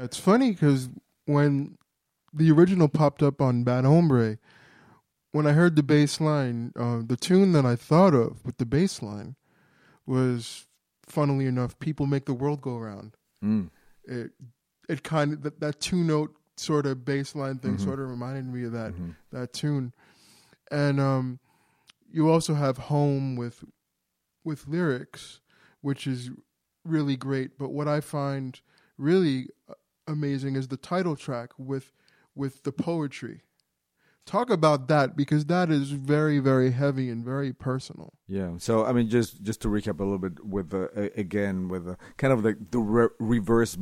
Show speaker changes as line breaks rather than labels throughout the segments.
It's funny because when the original popped up on Bad Hombre, when I heard the bass line, the tune that I thought of with the bass line was, funnily enough, "People Make the World Go Round."
Mm.
It kind of that two note sort of bass line thing sort of reminded me of that tune, and you also have "Home" with lyrics, which is really great. But what I find really amazing is the title track with the poetry. Talk about that, because that is very, very heavy and very personal.
Yeah. So I mean, just to recap a little bit with again with kind of the reverse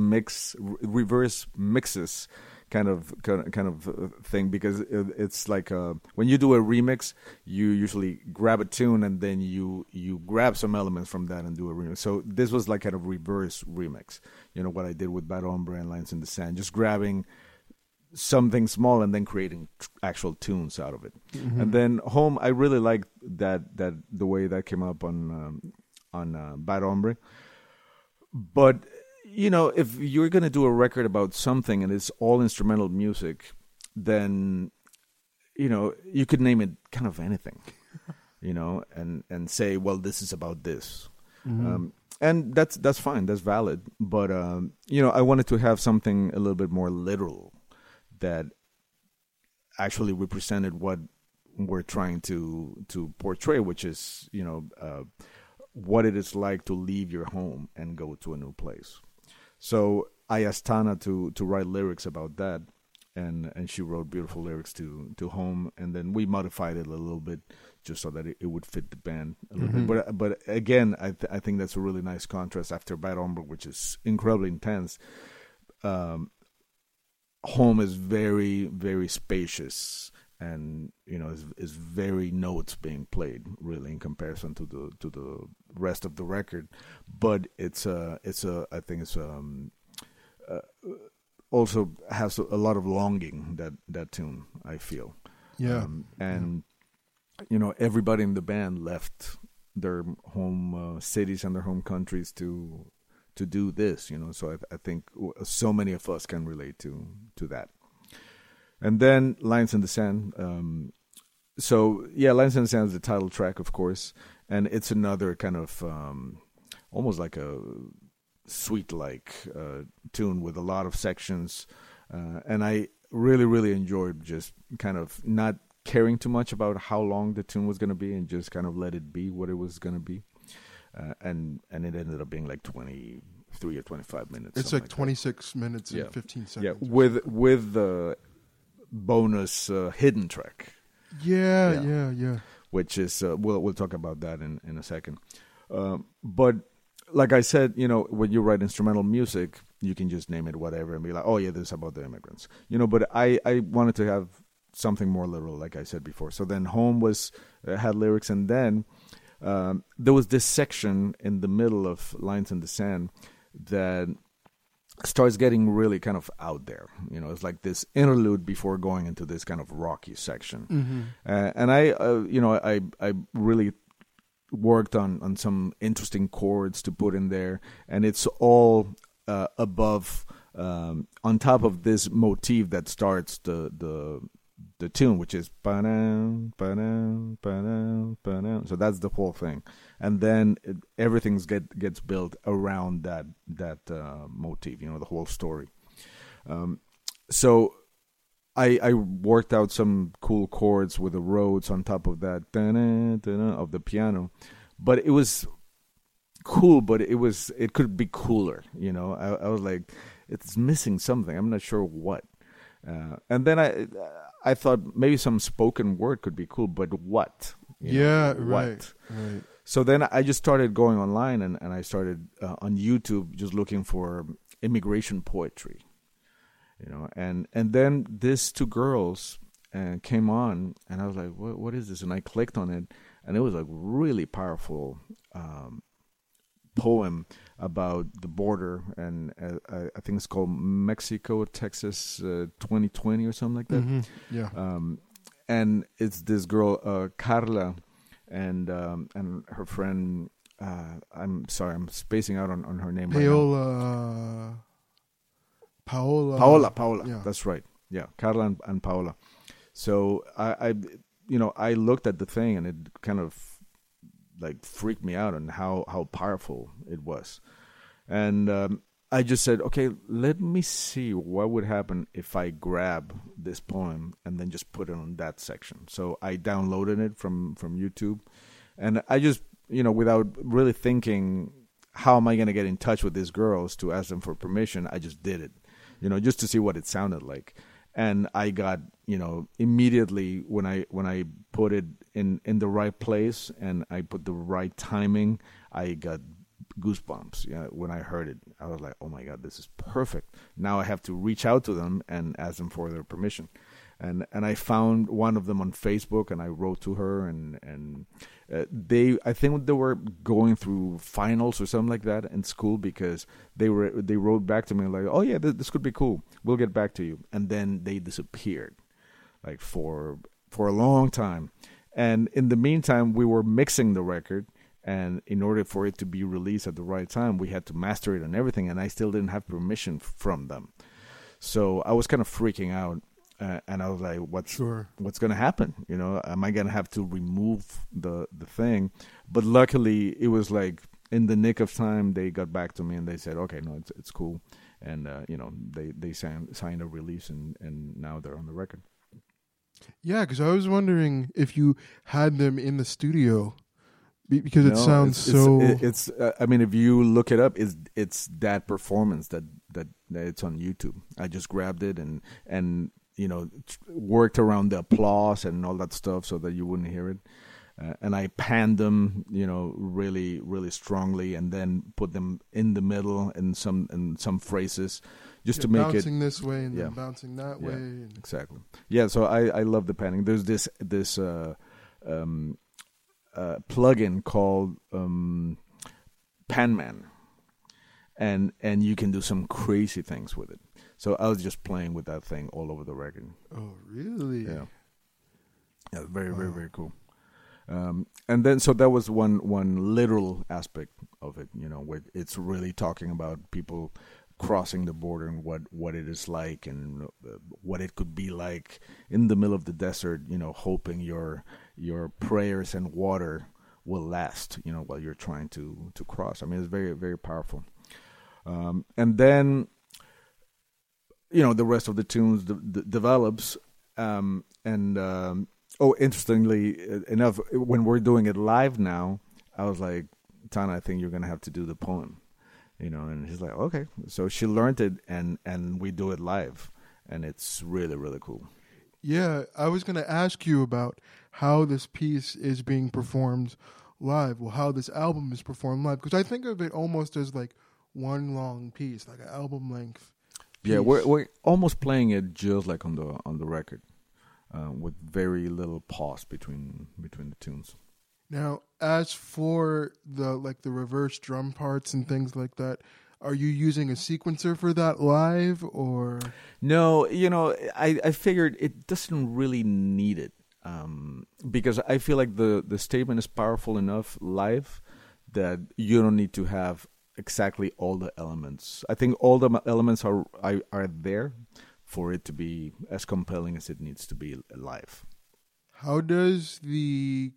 mixes kind of thing, because it's like when you do a remix, you usually grab a tune and then you grab some elements from that and do a remix. So this was like kind of reverse remix. You know what I did with Bad Hombre and Lines in the Sand, just grabbing something small and then creating actual tunes out of it. And then Home, I really liked that the way that came up on Bad Hombre. But you know, if you're gonna do a record about something and it's all instrumental music, then you know you could name it kind of anything, you know, and say, well, this is about this. And that's fine, that's valid. But you know, I wanted to have something a little bit more literal, that actually represented what we're trying to portray, which is, you know, what it is like to leave your home and go to a new place. So I asked Tana to write lyrics about that, and she wrote beautiful lyrics to Home, and then we modified it a little bit just so that it would fit the band a little bit. But again, I think that's a really nice contrast after Bad Hombre, which is incredibly intense. Home is very, very spacious, and you know is very notes being played really in comparison to the rest of the record. But it's I think it's also has a lot of longing, that tune, I feel. And you know, everybody in the band left their home cities and their home countries to do this, you know. So I think so many of us can relate to that. And then Lines in the Sand. So yeah, Lines in the Sand is the title track, of course, and it's another kind of almost like a suite-like tune with a lot of sections, and I really, really enjoyed just kind of not caring too much about how long the tune was going to be and just kind of let it be what it was going to be. And it ended up being like 23 or 25 minutes.
It's like 26 minutes and 15 seconds.
Yeah, with the bonus hidden track.
Yeah.
Which is we'll talk about that in a second. But like I said, you know, when you write instrumental music, you can just name it whatever and be like, oh yeah, this is about the immigrants, you know. But I wanted to have something more literal, like I said before. So then Home had lyrics, and then there was this section in the middle of Lines in the Sand that starts getting really kind of out there. You know, it's like this interlude before going into this kind of rocky section. And I really worked on some interesting chords to put in there, and it's all above, on top of this motif that starts the tune, which is ba-dum, ba-dum, ba-dum, ba-dum. So that's the whole thing, and then everything gets built around that motif. You know, the whole story. So I worked out some cool chords with the Rhodes on top of that of the piano, but it was cool. But it could be cooler. You know, I was like, it's missing something. I'm not sure what. And then I thought maybe some spoken word could be cool, but what?
Right.
So then I just started going online, and I started on YouTube just looking for immigration poetry, you know, and then these two girls came on, and I was like, what is this? And I clicked on it, and it was a really powerful poem about the border, and I think it's called Mexico, Texas 2020 or something like that. And it's this girl, Carla, and her friend, I'm sorry, I'm spacing out on her name.
Paola Paola. Yeah.
That's right. Yeah, Carla and Paola. So I looked at the thing and it kind of like freaked me out on how powerful it was, and I just said, okay, let me see what would happen if I grab this poem and then just put it on that section. So I downloaded it from YouTube, and I just, without really thinking, how am I going to get in touch with these girls to ask them for permission, I just did it, just to see what it sounded like. And I got, immediately when I put it in the right place and I put the right timing, I got goosebumps. Yeah, when I heard it, I was like, "Oh my God, this is perfect!" Now I have to reach out to them and ask them for their permission. And I found one of them on Facebook, and I wrote to her, and I think they were going through finals or something like that in school, because they wrote back to me like, "Oh yeah, this could be cool. We'll get back to you." And then they disappeared, like for a long time. And in the meantime, we were mixing the record. And in order for it to be released at the right time, we had to master it and everything. And I still didn't have permission from them. So I was kind of freaking out. And I was like, what's going to happen? Am I going to have to remove the thing? But luckily, it was like in the nick of time, they got back to me and they said, okay, no, it's cool. And, they signed a release and now they're on the record.
Yeah, because I was wondering if you had them in the studio. Because it sounds so.
It's. I mean, if you look it up, it's that performance that it's on YouTube. I just grabbed it and worked around the applause and all that stuff so that you wouldn't hear it. And I panned them, really, really strongly, and then put them in the middle in some phrases, just to make it
bouncing this way and then bouncing that way.
Exactly. Yeah. So I love the panning. There's this plugin called Panman, and you can do some crazy things with it. So I was just playing with that thing all over the record.
Oh, really?
Yeah. Very, very, very cool. And then so that was one literal aspect of it, where it's really talking about people crossing the border and what it is like, and what it could be like in the middle of the desert, hoping your prayers and water will last, while you're trying to cross. I mean, it's very, very powerful. And then, the rest of the tunes develops. Interestingly enough, when we're doing it live now, I was like, Tana, I think you're going to have to do the poem. And she's like, okay. So she learned it, and we do it live, and it's really, really cool.
Yeah, I was going to ask you about how this piece is being performed live, well, how this album is performed live, because I think of it almost as like one long piece, like an album length piece.
Yeah, we're almost playing it just like on the record, with very little pause between the tunes.
Now, as for the reverse drum parts and things like that, are you using a sequencer for that live, or?
No, I figured it doesn't really need it, because I feel like the statement is powerful enough live that you don't need to have exactly all the elements. I think all the elements are there for it to be as compelling as it needs to be live.
How does the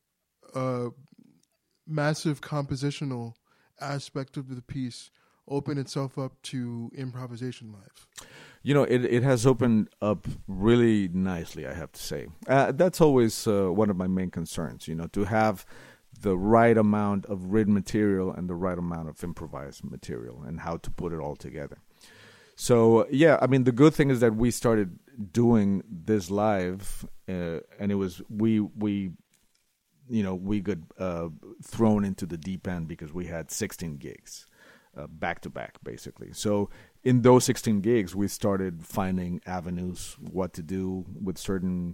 massive compositional aspect of the piece open itself up to improvisation live?
It has opened up really nicely, I have to say. That's always one of my main concerns, to have the right amount of written material and the right amount of improvised material, and how to put it all together. So, yeah, I mean, the good thing is that we started doing this live, and it was, we got thrown into the deep end because we had 16 gigs back to back, basically. So in those 16 gigs, we started finding avenues, what to do with certain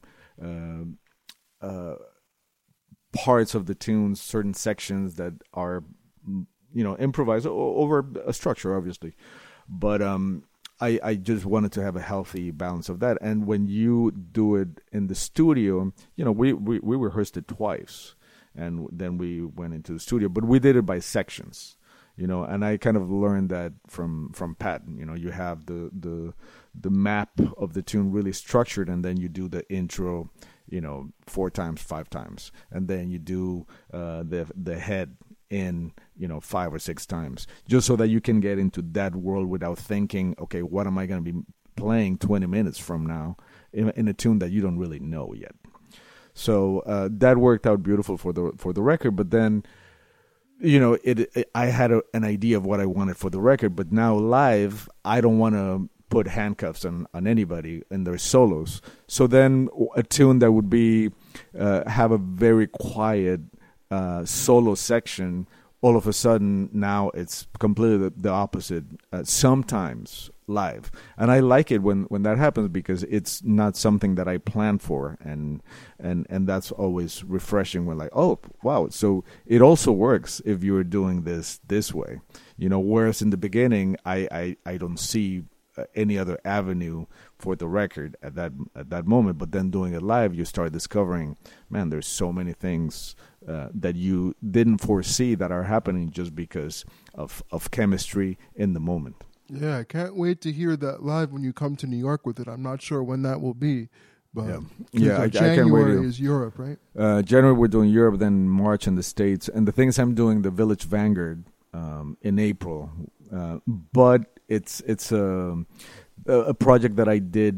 parts of the tunes, certain sections that are, improvised over a structure, obviously. But I just wanted to have a healthy balance of that. And when you do it in the studio, we rehearsed it twice, and then we went into the studio. But we did it by sections. and I kind of learned that from Pat. You have the map of the tune really structured, and then you do the intro, 4 times, 5 times, and then you do the head in 5 or 6 times, just so that you can get into that world without thinking, okay, what am I going to be playing 20 minutes from now in a tune that you don't really know yet. So that worked out beautiful for the record. But then, I had an idea of what I wanted for the record, but now live, I don't want to put handcuffs on anybody in their solos. So then a tune that would be have a very quiet solo section, all of a sudden now it's completely the opposite, sometimes live. And I like it when that happens, because it's not something that I planned for, and that's always refreshing when, like, oh wow, so it also works if you're doing this way, whereas in the beginning I don't see any other avenue for the record at that moment. But then doing it live, you start discovering, man, there's so many things that you didn't foresee that are happening just because of chemistry in the moment.
Yeah, I can't wait to hear that live when you come to New York with it. I'm not sure when that will be, but
I can't wait.
January is Europe, right?
January we're doing Europe, then March in the States, and the things I'm doing the Village Vanguard in April. But it's a project that I did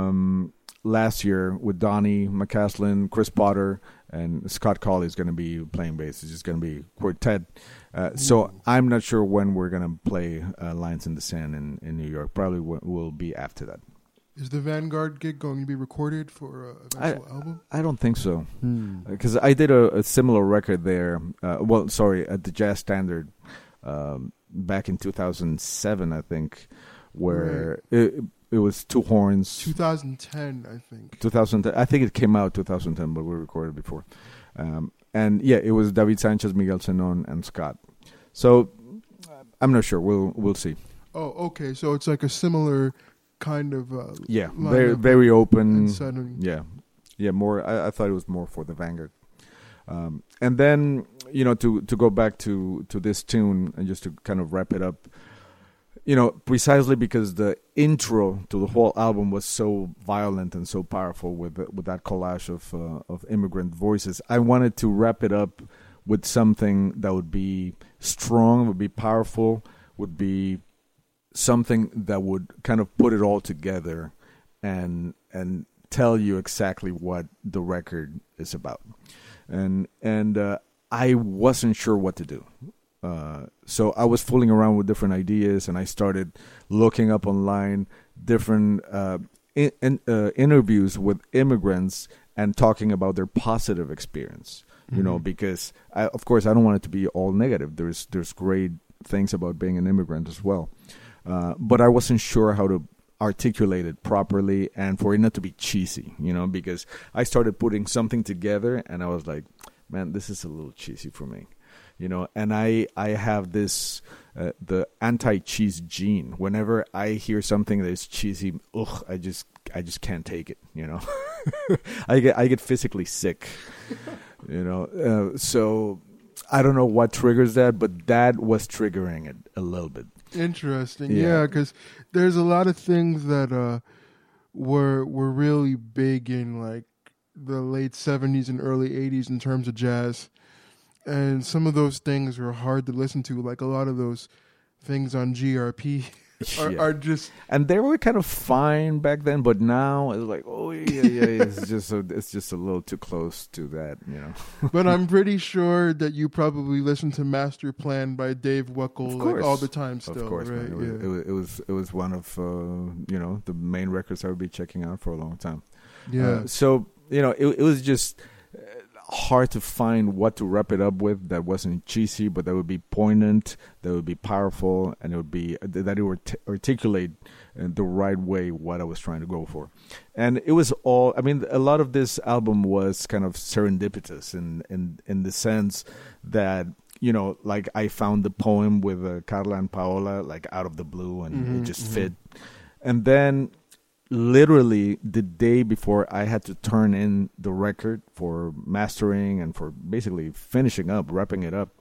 last year with Donnie McCaslin, Chris Potter, and Scott Colley is going to be playing bass. It's just going to be quartet. So I'm not sure when we're going to play Lines in the Sand in New York. Probably will be after that. Is
the Vanguard gig going to be recorded for an actual album?
I don't think so. Because I did a similar record there. At the Jazz Standard back in 2007, I think, where it was 2 horns.
2010, I think.
2010. I think it came out 2010, but we recorded before. And it was David Sanchez, Miguel Zenon, and Scott. So I'm not sure. We'll see.
Oh, okay. So it's like a similar kind of
very very open. More. I thought it was more for the Vanguard. And then to go back to this tune and just to kind of wrap it up. Precisely because the intro to the whole album was so violent and so powerful with that collage of immigrant voices, I wanted to wrap it up with something that would be strong, would be powerful, would be something that would kind of put it all together and tell you exactly what the record is about. And I wasn't sure what to do. So I was fooling around with different ideas, and I started looking up online different interviews with immigrants and talking about their positive experience. Because of course I don't want it to be all negative. There's great things about being an immigrant as well, but I wasn't sure how to articulate it properly and for it not to be cheesy. Because I started putting something together, and I was like, man, this is a little cheesy for me. And I have this, the anti-cheese gene. Whenever I hear something that is cheesy, I just can't take it, I get physically sick, so I don't know what triggers that, but that was triggering it a little bit.
Interesting. Yeah, because there's a lot of things that were really big in like the late 70s and early 80s in terms of jazz. And some of those things are hard to listen to, like a lot of those things on GRP are just...
And they were kind of fine back then, but now it's like, it's just a little too close to that,
But I'm pretty sure that you probably listen to Master Plan by Dave Weckl like all the time still,
of course,
right?
It was one of the main records I would be checking out for a long time.
Yeah.
It was just hard to find what to wrap it up with that wasn't cheesy, but that would be poignant, that would be powerful, and it would be that it would articulate the right way what I was trying to go for. And it was all, a lot of this album was kind of serendipitous in the sense that, like I found the poem with Carla and Paola like out of the blue, and it just fit. And then literally the day before I had to turn in the record for mastering and for basically finishing up, wrapping it up,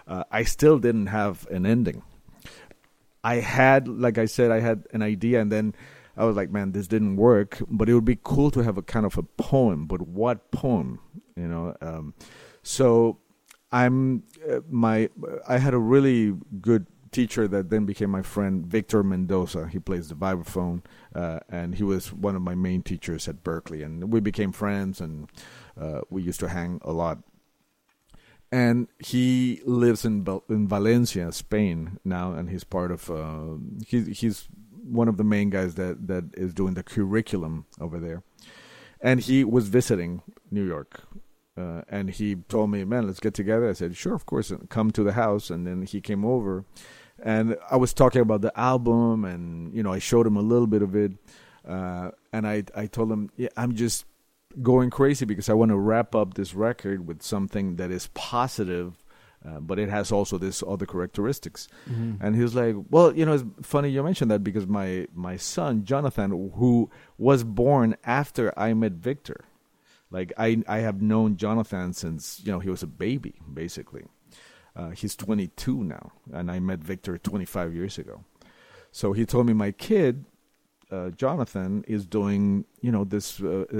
I still didn't have an ending. I had, like I said, I had an idea, and then I was like, man, this didn't work, but it would be cool to have a kind of a poem, but what poem, you know? So I had a really good teacher that then became my friend, Victor Mendoza. He plays the vibraphone, and he was one of my main teachers at Berkeley, and we became friends, and we used to hang a lot. And he lives in Valencia, Spain now, and he's part of he's one of the main guys that is doing the curriculum over there. And he was visiting New York, and he told me, man, let's get together. I said, sure, of course, come to the house. And then he came over, and I was talking about the album, and, you know, I showed him a little bit of it. And I told him, yeah, I'm just going crazy because I want to wrap up this record with something that is positive, but it has also this other characteristics. Mm-hmm. And he was like, well, you know, it's funny you mentioned that because my son, Jonathan, who was born after I met Victor, like I have known Jonathan since, you know, he was a baby, basically. He's 22 now, and I met Victor 25 years ago. So he told me my kid, Jonathan, is doing, you know, this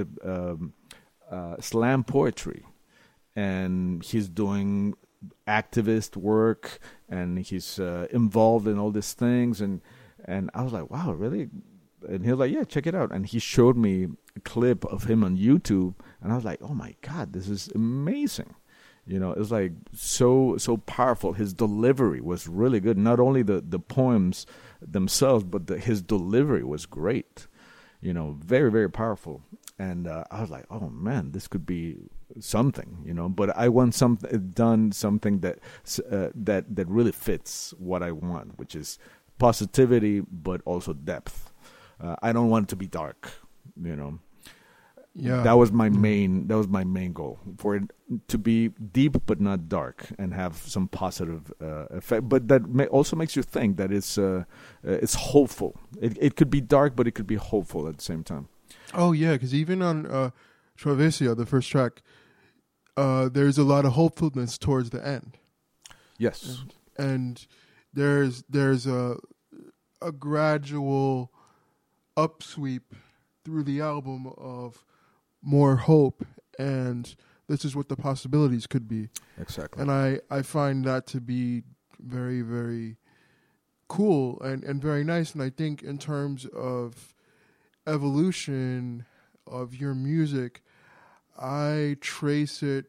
slam poetry, and he's doing activist work, and he's involved in all these things, and I was like, wow, really? And he was like, yeah, check it out. And he showed me a clip of him on YouTube, and I was like, oh my God, this is amazing. You know, it was like so powerful. His delivery was really good. Not only the poems themselves, but his delivery was great. You know, very, very powerful. And I was like, oh man, this could be something. You know, but I want something that that really fits what I want, which is positivity, but also depth. I don't want it to be dark. You know. Yeah, that was my main goal, for it to be deep but not dark, and have some positive effect. But that also makes you think that it's hopeful. It could be dark, but it could be hopeful at the same time.
Oh yeah, because even on Travessia, the first track, there's a lot of hopefulness towards the end.
Yes,
and there's a gradual upsweep through the album of more hope, and this is what the possibilities could be.
Exactly.
And I find that to be very, very cool and very nice. And I think in terms of evolution of your music, I trace it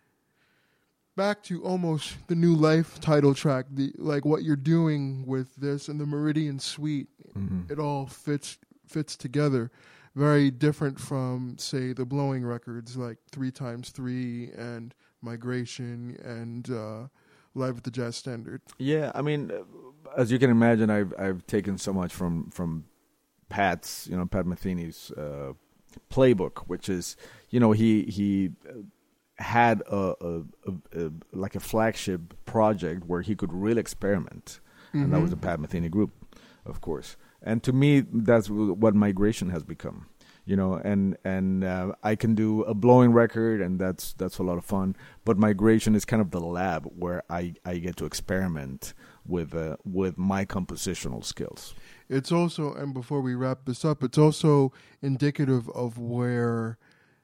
back to almost the New Life title track, like what you're doing with this and the Meridian Suite. Mm-hmm. It all fits together. Very different from, say, the Blowing records like 3x3 and Migration and Live at the Jazz Standard.
Yeah, I mean, as you can imagine, I've taken so much from Pat's, you know, Pat Metheny's playbook, which is, you know, he had a like a flagship project where he could really experiment, mm-hmm. and that was the Pat Metheny group, of course. And to me, that's what Migration has become, you know. And I can do a Blowing record, and that's a lot of fun. But Migration is kind of the lab where I get to experiment with my compositional skills.
It's also, and before we wrap this up, it's also indicative of where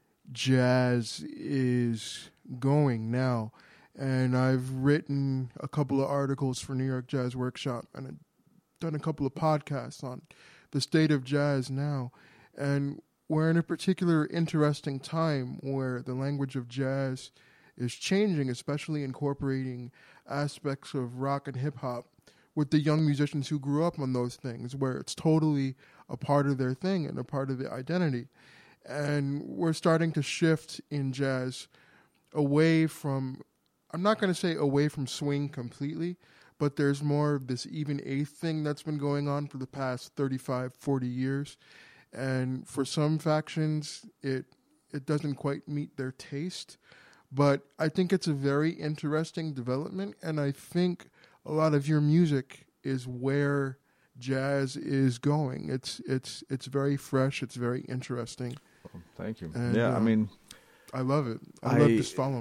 jazz is going now. And I've written a couple of articles for New York Jazz Workshop, and done a couple of podcasts on the state of jazz now. And we're in a particular interesting time where the language of jazz is changing, especially incorporating aspects of rock and hip-hop with the young musicians who grew up on those things, where it's totally a part of their thing and a part of the identity. And we're starting to shift in jazz away from, I'm not going to say away from swing completely, but there's more of this even eighth thing that's been going on for the past 35, 40 years. And for some factions, it doesn't quite meet their taste. But I think it's a very interesting development, and I think a lot of your music is where jazz is going. It's very fresh, it's very interesting.
Well, thank you. And, yeah, I mean,
I love it. I love just following it.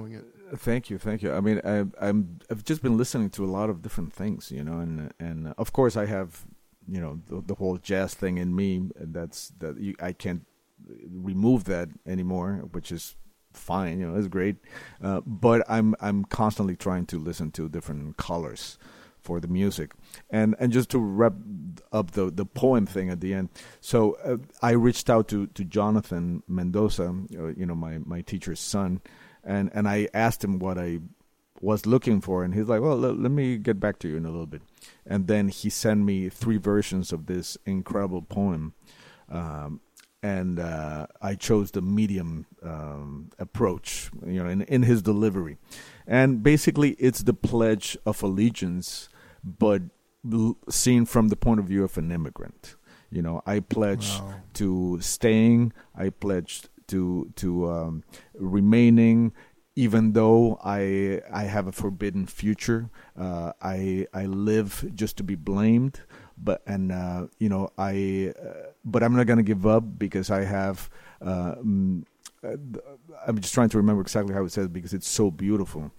Thank you, thank you. I mean, I've just been listening to a lot of different things, and of course I have, the whole jazz thing in me. I can't remove that anymore, which is fine. It's great. But I'm constantly trying to listen to different colors for the music, and just to wrap up the poem thing at the end. So I reached out to Jonathan Mendoza, my teacher's son. And I asked him what I was looking for, and he's like, well, let me get back to you in a little bit. And then he sent me 3 versions of this incredible poem, and I chose the medium approach, in his delivery. And basically, it's the Pledge of Allegiance, but seen from the point of view of an immigrant. I pledge to staying, I pledged to remaining, even though I have a forbidden future. I live just to be blamed, but I'm not gonna give up because I have. I'm just trying to remember exactly how it says because it's so beautiful.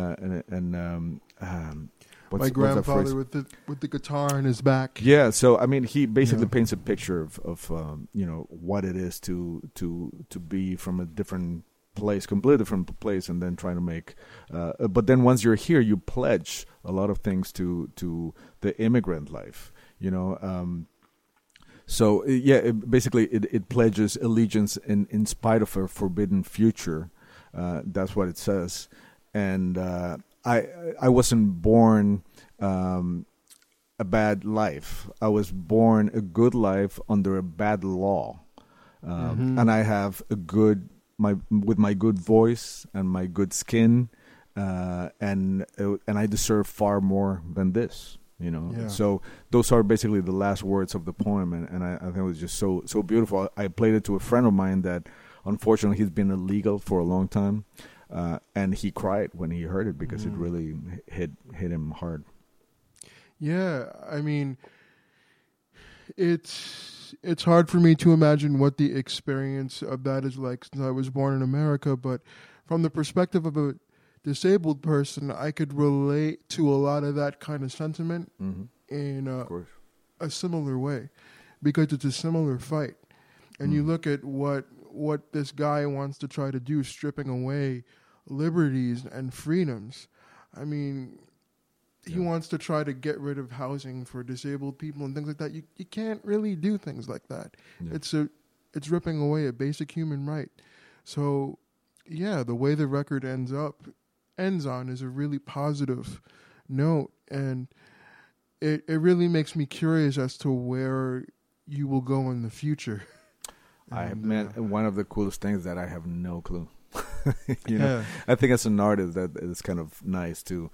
My grandfather with the guitar in his back.
Yeah, so I mean, he basically paints a picture of what it is to be from a different place, completely different place, and then trying to make. But then once you're here, you pledge a lot of things to the immigrant life. So basically, it pledges allegiance in spite of a forbidden future. That's what it says, and. I wasn't born a bad life. I was born a good life under a bad law, and I have with my good voice and my good skin, and I deserve far more than this. So those are basically the last words of the poem, and I think it was just so beautiful. I played it to a friend of mine that unfortunately he's been illegal for a long time. And he cried when he heard it because it really hit him hard.
Yeah, I mean, it's hard for me to imagine what the experience of that is like since I was born in America, but from the perspective of a disabled person, I could relate to a lot of that kind of sentiment in a similar way because it's a similar fight. And you look at what this guy wants to try to do, stripping away liberties and freedoms. I mean, he wants to try to get rid of housing for disabled people and things like that. You can't really do things like that. Yeah. It's ripping away a basic human right. So, yeah, the way the record ends on is a really positive note, and it really makes me curious as to where you will go in the future.
One of the coolest things that I have no clue. I think as an artist that it's kind of nice to,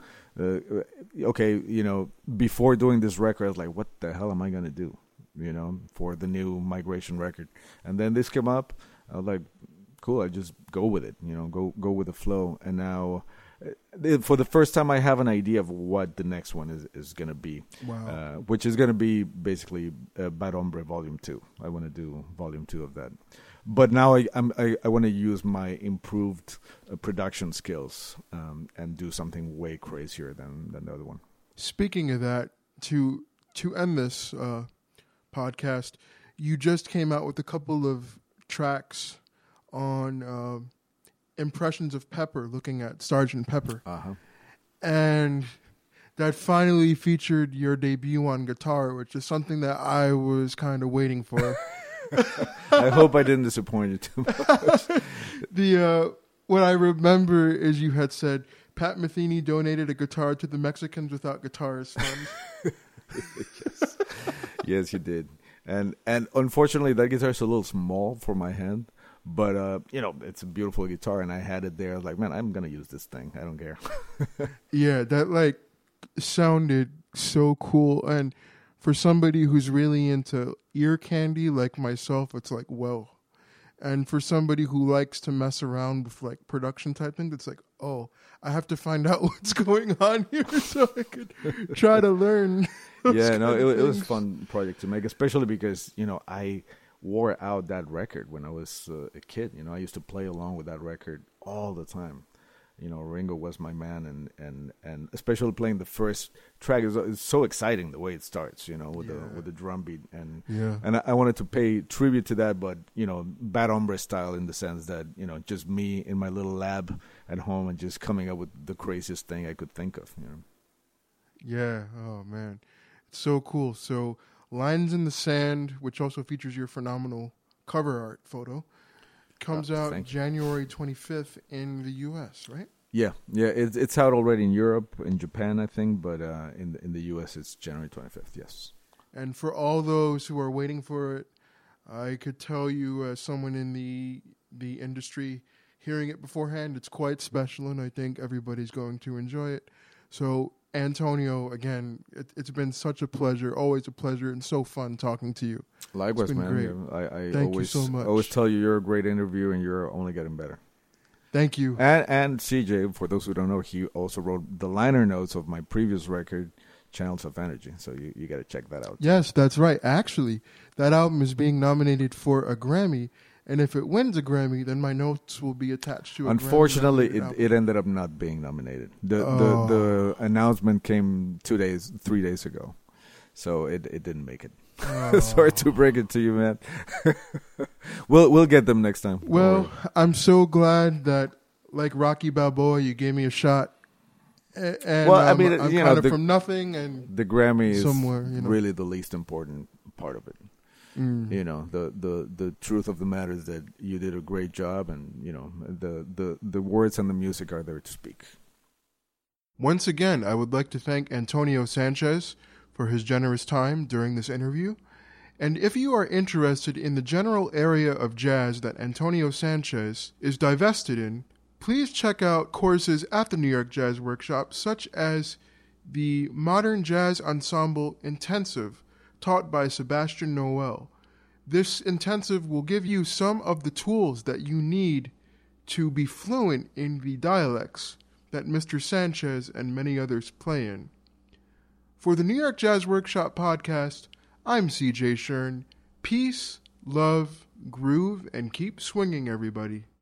before doing this record, I was like, what the hell am I going to do, for the new Migration record? And then this came up, I was like, cool, I just go with it, go with the flow. And now, for the first time, I have an idea of what the next one is going to be, which is going to be basically Bad Hombre Volume 2. I want to do Volume 2 of that. But now I want to use my improved production skills and do something way crazier than the other one.
Speaking of that, to end this podcast, you just came out with a couple of tracks on Impressions of Pepper, looking at Sgt. Pepper. And that finally featured your debut on guitar, which is something that I was kind of waiting for.
I hope I didn't disappoint you too much.
What I remember is you had said Pat Metheny donated a guitar to the Mexicans Without Guitars Fund.
Yes, you did. And unfortunately, that guitar is a little small for my hand. But, it's a beautiful guitar, and I had it there. I was like, man, I'm going to use this thing. I don't care.
Yeah, that, sounded so cool. And for somebody who's really into ear candy like myself, it's like, whoa. And for somebody who likes to mess around with, production type things, it's like, oh, I have to find out what's going on here so I could try to learn.
Yeah, no, it was a fun project to make, especially because, I wore out that record when I was a kid. I used to play along with that record all the time. Ringo was my man, and especially playing the first track is so exciting the way it starts, with the drum beat, and I wanted to pay tribute to that, but Bad Hombre style, in the sense that just me in my little lab at home and just coming up with the craziest thing I could think of.
Yeah. Oh man, it's so cool. So Lines in the Sand, which also features your phenomenal cover art photo, comes out January 25th in the U.S., right? Yeah.
It's out already in Europe, in Japan, I think, but in the U.S. it's January 25th. Yes.
And for all those who are waiting for it, I could tell you, as someone in the industry, hearing it beforehand, it's quite special, and I think everybody's going to enjoy it. So, Antonio, again, it's been such a pleasure, always a pleasure, and so fun talking to you.
Likewise, man.
Great.
I
Thank you so much.
always tell you you're a great interview, and you're only getting better.
Thank you.
And CJ, for those who don't know, he also wrote the liner notes of my previous record, Channels of Energy. So you got to check that out.
Yes, that's right. Actually, that album is being nominated for a Grammy. And if it wins a Grammy, then my notes will be attached to a
Unfortunately, it ended up not being nominated. The announcement came 3 days ago. So it didn't make it. Sorry to break it to you, man. We'll get them next time.
Well, I'm so glad that, like Rocky Balboa, you gave me a shot. And I'm kind of from nothing, and
the Grammy is really the least important part of it. The truth of the matter is that you did a great job, and the words and the music are there to speak.
Once again, I would like to thank Antonio Sanchez for his generous time during this interview. And if you are interested in the general area of jazz that Antonio Sanchez is divested in, please check out courses at the New York Jazz Workshop, such as the Modern Jazz Ensemble Intensive, taught by Sebastian Noel. This intensive will give you some of the tools that you need to be fluent in the dialects that Mr. Sanchez and many others play in. For the New York Jazz Workshop podcast, I'm CJ Shern. Peace, love, groove, and keep swinging, everybody.